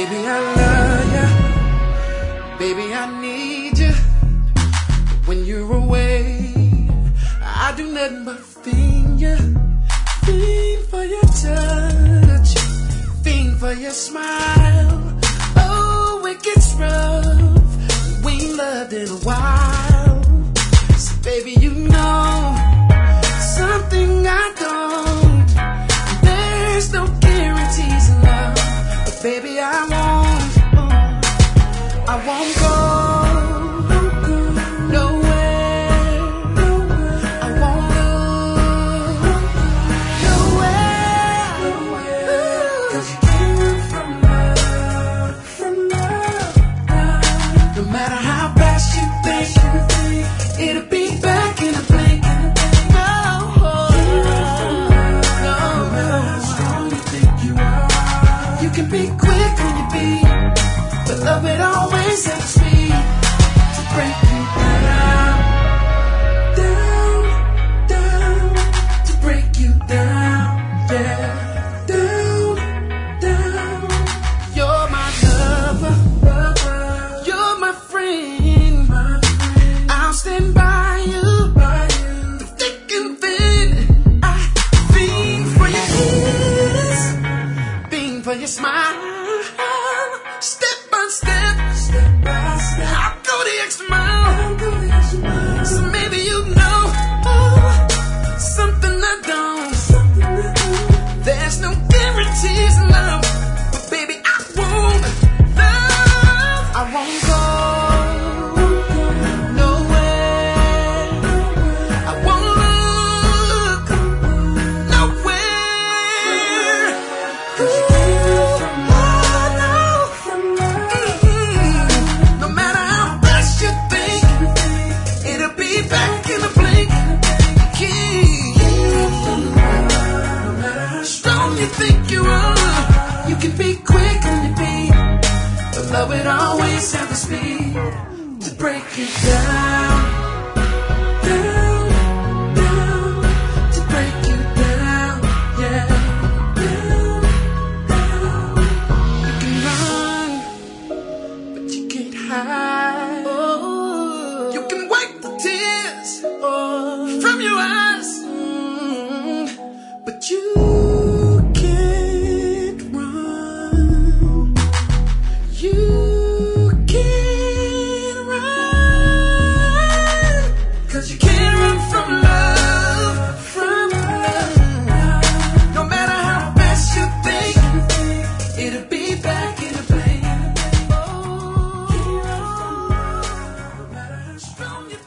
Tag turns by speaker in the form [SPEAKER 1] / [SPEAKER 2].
[SPEAKER 1] Baby, I love ya. Baby, I need ya. When you're away, I do nothing but fiend ya. Fiend for your touch, fiend for your smile. Oh, it gets rough. We ain't loved in a while. So baby, you know something I don't. There's no guarantees in love, but baby, I won't go nowhere. I won't look nowhere. 'Cause you can't run from love. No matter how fast you think, it'll be back in a blink. No matter how strong you think you are, you can be quick on your feet, but love it always has speed to break you down, to break you down, yeah, down. You're my lover, you're my friend. I'll stand by you, through thick and thin. I fiend for your kiss, fiend for your smile. Step by step, I'll go the extra mile. So maybe you know something I don't. There's no guarantees in love, but baby, I won't go nowhere. I won't look nowhere. No matter how fast you think, it'll be back in a blink. No matter how strong you think you are, you can be quick on your feet, but love it always have the speed to break you down, to break you down, yeah, down. You can run, but you can't hide. You can wipe the tears from your eyes, but you can't run. You can't run, 'cause you can't run from love, No matter how fast you think, it'll be back in a blink. No matter how strong you